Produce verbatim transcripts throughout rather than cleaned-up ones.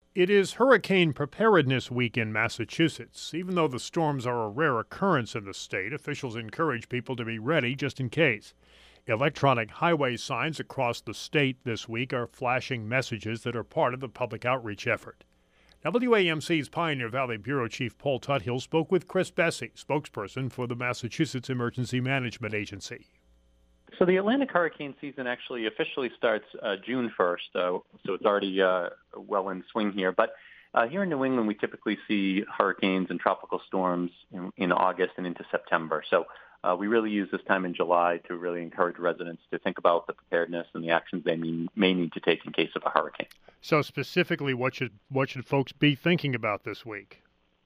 It is Hurricane Preparedness Week in Massachusetts. Even though the storms are a rare occurrence in the state, officials encourage people to be ready just in case. Electronic highway signs across the state this week are flashing messages that are part of the public outreach effort. W A M C's Pioneer Valley Bureau Chief Paul Tuthill spoke with Chris Bessie, spokesperson for the Massachusetts Emergency Management Agency. So the Atlantic hurricane season actually officially starts uh, June first, uh, so it's already uh, well in swing here. But uh, here in New England, we typically see hurricanes and tropical storms in, in August and into September. So uh, we really use this time in July to really encourage residents to think about the preparedness and the actions they may, may need to take in case of a hurricane. So specifically, what should what should folks be thinking about this week?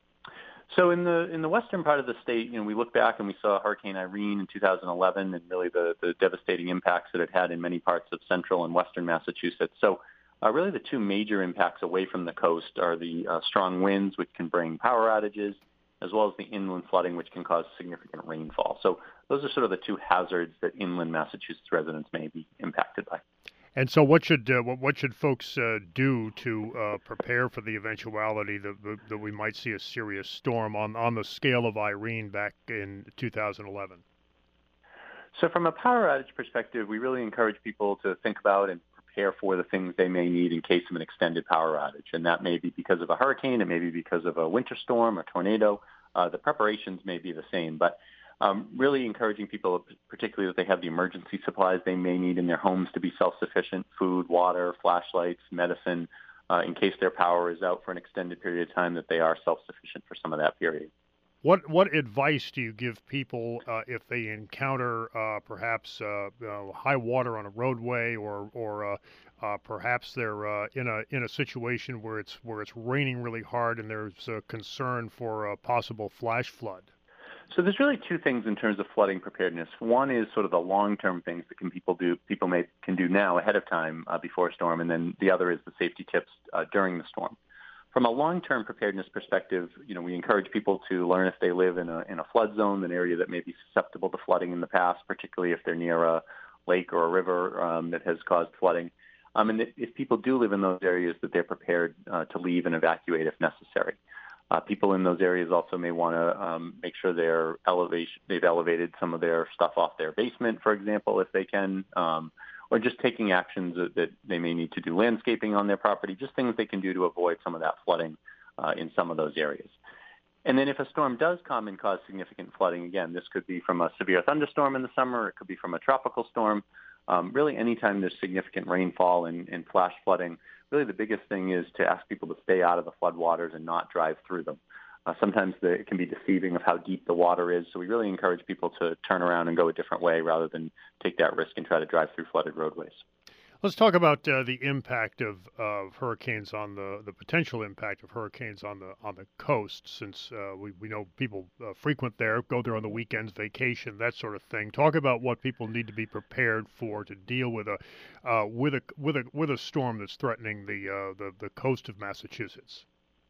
So in the in the western part of the state, you know, we look back and we saw Hurricane Irene in two thousand eleven and really the, the devastating impacts that it had in many parts of central and western Massachusetts. So uh, really the two major impacts away from the coast are the uh, strong winds, which can bring power outages, as well as the inland flooding, which can cause significant rainfall. So those are sort of the two hazards that inland Massachusetts residents may be impacted by. And so, what should uh, what, what should folks uh, do to uh, prepare for the eventuality that, that that we might see a serious storm on on the scale of Irene back in two thousand eleven? So, from a power outage perspective, we really encourage people to think about and prepare for the things they may need in case of an extended power outage, and that may be because of a hurricane, it may be because of a winter storm or tornado. Uh, the preparations may be the same, but Um, really encouraging people, particularly that they have the emergency supplies they may need in their homes to be self-sufficient: food, water, flashlights, medicine, uh, in case their power is out for an extended period of time, that they are self-sufficient for some of that period. What what advice do you give people uh, if they encounter uh, perhaps uh, uh, high water on a roadway, or or uh, uh, perhaps they're uh, in a in a situation where it's where it's raining really hard and there's a concern for a possible flash flood? So there's really two things in terms of flooding preparedness. One is sort of the long-term things that can people do people may can do now ahead of time uh, before a storm, and then the other is the safety tips uh, during the storm. From a long-term preparedness perspective, you know, we encourage people to learn if they live in a in a flood zone, an area that may be susceptible to flooding in the past, particularly if they're near a lake or a river um, that has caused flooding. Um, and if people do live in those areas, that they're prepared uh, to leave and evacuate if necessary. Uh, people in those areas also may want to um, make sure they're elevation, they've elevated some of their stuff off their basement, for example, if they can, um, or just taking actions that, that they may need to do landscaping on their property, just things they can do to avoid some of that flooding uh, in some of those areas. And then if a storm does come and cause significant flooding, again, this could be from a severe thunderstorm in the summer, it could be from a tropical storm. Um, really, anytime there's significant rainfall and, and flash flooding, really the biggest thing is to ask people to stay out of the floodwaters and not drive through them. Uh, sometimes the, it can be deceiving of how deep the water is, so we really encourage people to turn around and go a different way rather than take that risk and try to drive through flooded roadways. Let's talk about uh, the impact of, of hurricanes on the, the potential impact of hurricanes on the on the coast, since uh, we, we know people uh, frequent there, go there on the weekends, vacation, that sort of thing. Talk about what people need to be prepared for to deal with a uh, with a with a with a storm that's threatening the uh, the the coast of Massachusetts.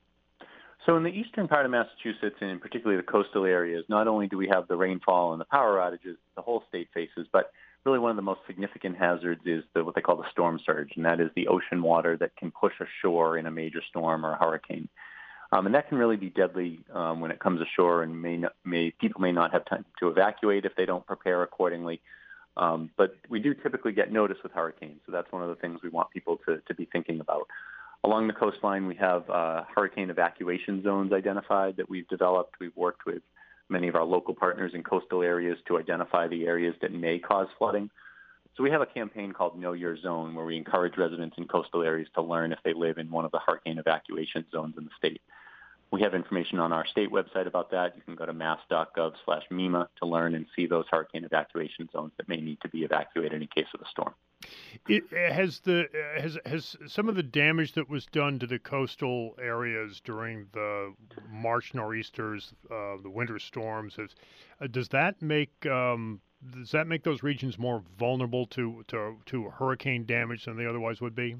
So in the eastern part of Massachusetts, and particularly the coastal areas, not only do we have the rainfall and the power outages the whole state faces, but really one of the most significant hazards is the, what they call the storm surge, and that is the ocean water that can push ashore in a major storm or a hurricane. Um, and that can really be deadly um, when it comes ashore, and may, not, may people may not have time to evacuate if they don't prepare accordingly. Um, but we do typically get notice with hurricanes, so that's one of the things we want people to, to be thinking about. Along the coastline, we have uh, hurricane evacuation zones identified that we've developed. We've worked with many of our local partners in coastal areas to identify the areas that may cause flooding. So we have a campaign called Know Your Zone, where we encourage residents in coastal areas to learn if they live in one of the hurricane evacuation zones in the state. We have information on our state website about that. You can go to mass.gov slash MEMA to learn and see those hurricane evacuation zones that may need to be evacuated in case of a storm. It has the has has some of the damage that was done to the coastal areas during the March nor'easters, uh, the winter storms. Has, uh, does that make um, does that make those regions more vulnerable to, to to hurricane damage than they otherwise would be?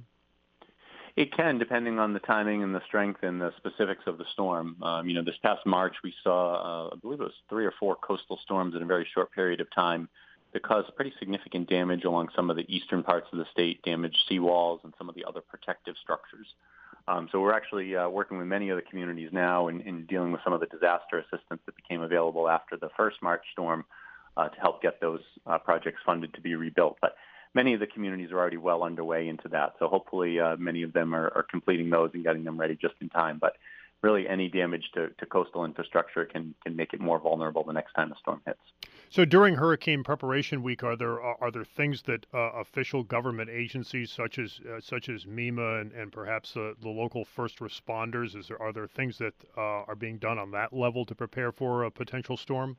It can, depending on the timing and the strength and the specifics of the storm. Um, you know, this past March, we saw, uh, I believe it was three or four coastal storms in a very short period of time that caused pretty significant damage along some of the eastern parts of the state, damaged seawalls and some of the other protective structures. Um, so we're actually uh, working with many of the communities now and, and dealing with some of the disaster assistance that became available after the first March storm uh, to help get those uh, projects funded to be rebuilt. But many of the communities are already well underway into that. So hopefully uh, many of them are, are completing those and getting them ready just in time. But really any damage to, to coastal infrastructure can, can make it more vulnerable the next time a storm hits. So during Hurricane Preparation Week, are there are, are there things that uh, official government agencies such as uh, such as MEMA and, and perhaps uh, the local first responders, is there are there things that uh, are being done on that level to prepare for a potential storm?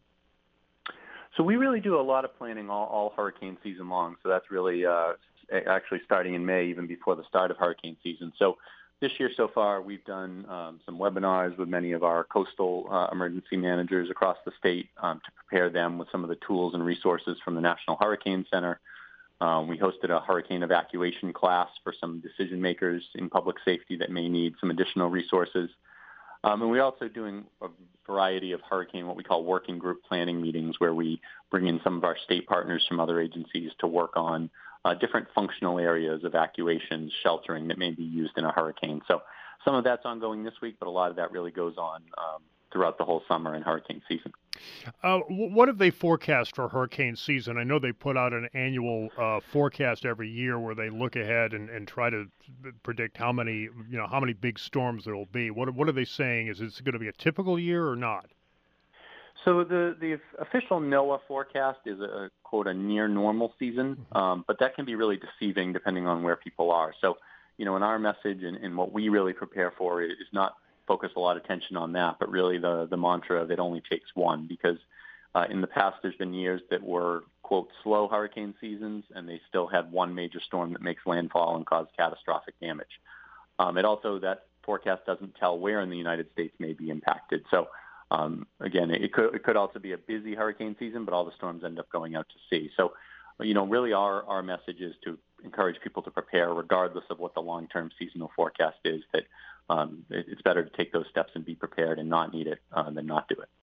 So we really do a lot of planning all, all hurricane season long. So that's really uh, actually starting in May, even before the start of hurricane season. So this year so far, we've done um, some webinars with many of our coastal uh, emergency managers across the state um, to prepare them with some of the tools and resources from the National Hurricane Center. Um, we hosted a hurricane evacuation class for some decision makers in public safety that may need some additional resources. Um, and we're also doing a variety of hurricane, what we call working group planning meetings, where we bring in some of our state partners from other agencies to work on uh, different functional areas, evacuations, sheltering that may be used in a hurricane. So some of that's ongoing this week, but a lot of that really goes on um, throughout the whole summer and hurricane season. Uh, what have they forecast for hurricane season? I know they put out an annual uh, forecast every year where they look ahead and, and try to predict how many, you know, how many big storms there will be. What what are they saying? Is it going to be a typical year or not? So the, the official NOAA forecast is a, quote, a near normal season, um, but that can be really deceiving depending on where people are. So, you know, in our message and, and what we really prepare for is not focus a lot of attention on that, but really the, the mantra of it only takes one, because uh, in the past there's been years that were, quote, slow hurricane seasons, and they still had one major storm that makes landfall and cause catastrophic damage. Um, it also, that forecast doesn't tell where in the United States may be impacted. So um, again, it could, it could also be a busy hurricane season, but all the storms end up going out to sea. So, you know, really our, our message is to encourage people to prepare regardless of what the long-term seasonal forecast is, that um, it, it's better to take those steps and be prepared and not need it uh, than not do it.